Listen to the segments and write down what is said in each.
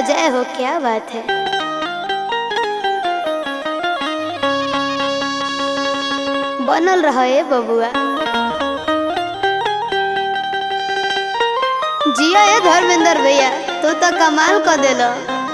जय हो, क्या बात है। बनल रहे बबुआ। जिया ये धर्मेंद्र भैया, तू तो कमाल कर देलो।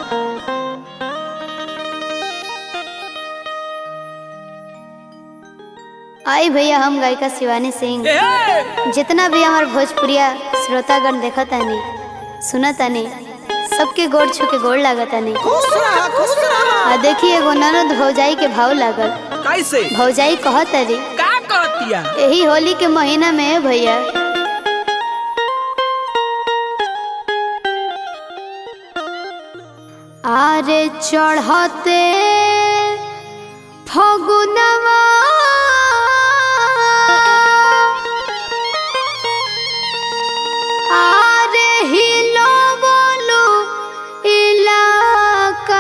आई भैया, हम गायिका शिवानी सिंह, जितना भी हमार भोजपुरिया श्रोतागण देखतानी सुनतानी, सबके गोड़ छू के गोड़ लागतानी। देखिए एगो ननद भौजाई के भाव लागल। कैसे भौजाई कहतरी का कहतिया? यही होली के महीना में भैया, आरे चढ़ते फगुनवा आरे हिलो बोलू इलाका,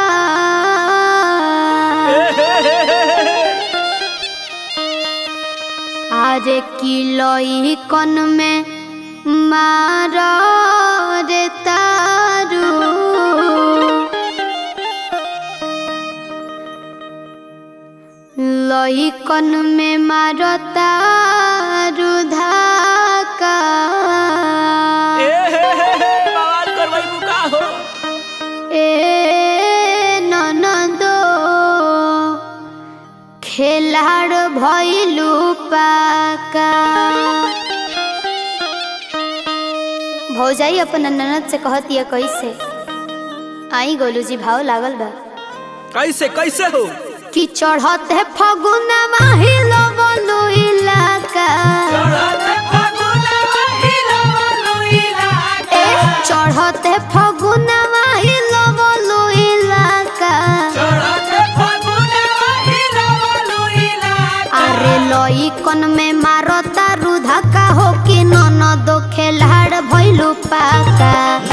आरे किलोई कन में मारो रे तारू, लई कन में मारो तारू धाका। बवाल करवाई बुका हो। ए ननदो खेलाड़ भइलू पाका। भौजाई अपन ननद से कहतिया कैसे, आई गोलू जी भाव लागल बा। कैसे कैसे हो? कि चढ़ते फगुनवा हिलो बोलू इलाका, चढ़ते फगुनवा हिलो बोलू इलाका, अरे लई कन में मारो तारू धक्का हो कि ननदो खेलाड़ भइलू पाका।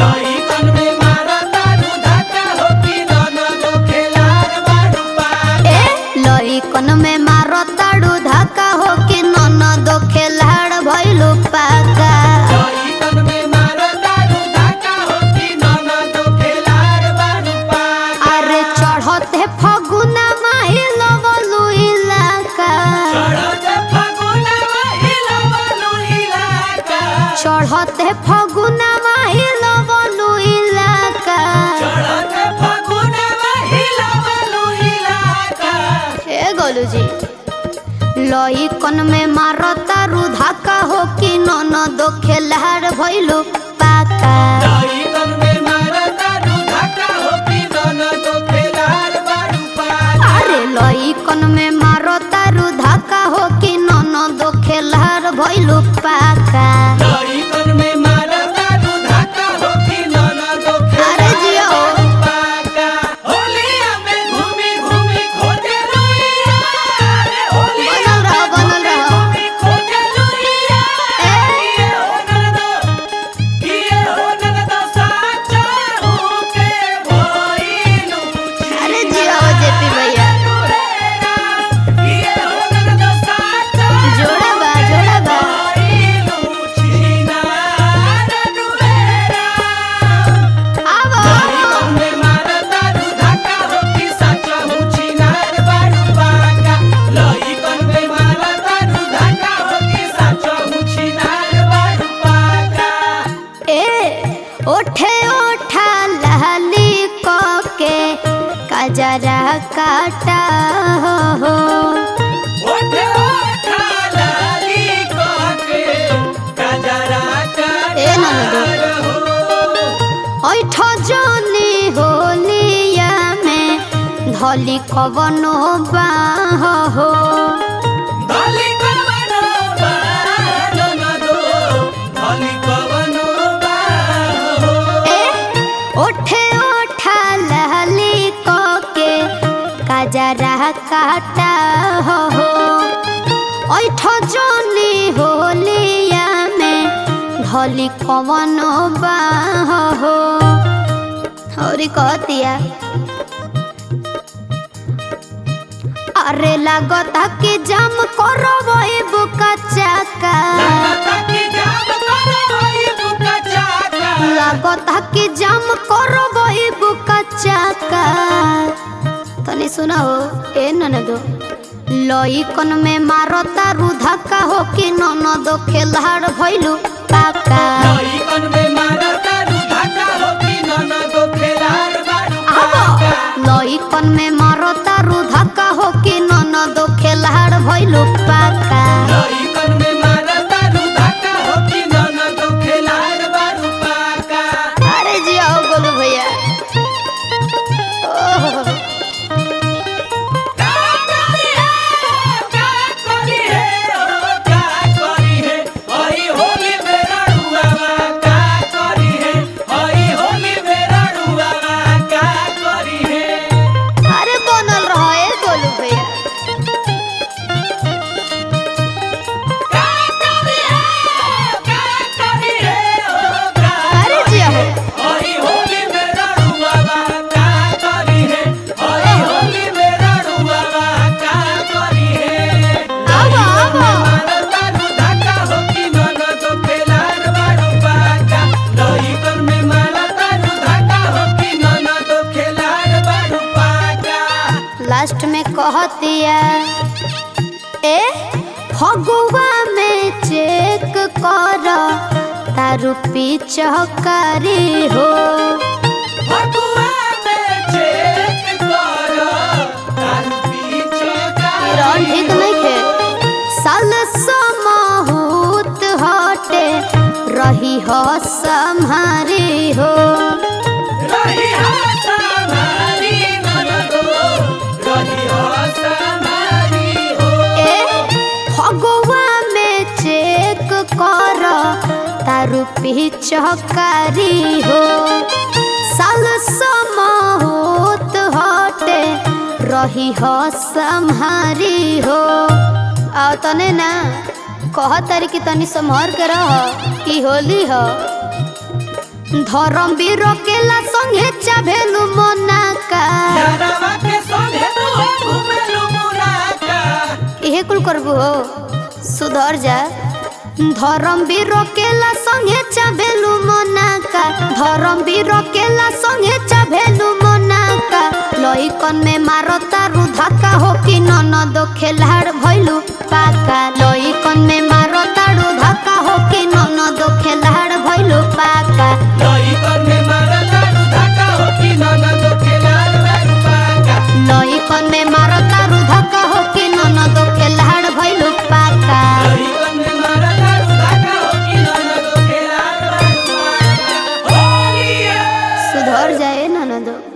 लई कन में मारो तारू धक्का हो कि ननदो खेलाड़ भइलू पाका। अरे चढ़ते फगुनवा हिलो बोलू इलाका, चढ़ते फगुनवा हिलो बोलू इलाका। हे गोलू जी, लई कन में मारो तारू धक्का हो कि ननदो खेलाड़ भइलू पाका। अरे लई कन में मारो तारू धक्का हो कि ननदो खेलाड़ भइलू पाका। अरे जियो बनल रहो। अरे जियो जेपी भैया, जोड़ा बा जोड़ा बा। ओठे ओठा लाली को के कजरा काटा हो, ए ननदो ओठो जोनी होलिया में धली कवनो बाह हो। ओठे ओठा लाली को के कजरा काटा हो, ओठो जोनी होलिया में धली कवनो बाह हो। और कहतिया अरे लागता कि जाम करबई बुका चाका, लागता कि जाम करबई बुका सुना हो ए ननदो लइकन में मारो तारू धक्का हो कि ननदो खेलाड़ भइलू पाका लइकन में मारो तारू धक्का हो कि ननदो खेलाड़ बारू पाका लइकन में मारो तारू धक्का हो कि ननदो खेलाड़ भइलू पाका लइकन में मारो तारू धक्का हो कि ननदो खेलाड़ बारू पाका। अरे जी आओ गोलू भैया ओह लास्ट में कहतिया ए फगुआ में चेक कर तारू पिचकारी हो फगुआ में चेक कर तारू पिचकारी ठीक नहीं खे साल समहूत हटे रही हो सम्हारी हो रही हो सम्हारी ननदो रही हो सम्हारी हो फगुआ में चेक कर तारू पिचकारी हो साल समहूत हटे रही हो सम्हारी हो आ तने ना कह तारी कि तनी संभर के रह ई होली हो धर्म भी रोकेला संगे चाभेलु मोनाका यादवा के संगे तू घुमेलु मुनाका इहे कुल करबू हो सुधर जा धर्म भी रोकेला संगे चाभेलु मोनाका धर्म भी रोकेला संगे चाभेलु मोनाका लइकन में मारो तारू धक्का हो कि ननदो खेलाड़ भइलू पाका लइकन में मारो तारू धक्का हो कि ननदो खेलाड़ भइलू पाका लइकन में मारो तारू धक्का हो कि ननदो खेलाड़ बारू पाका लइकन में मारो तारू धक्का हो कि ननदो खेलाड़ भइलू पाका लइकन में मारो तारू धक्का हो कि ननदो खेलाड़ बारू पाका। होली सुधर जाए ननदो।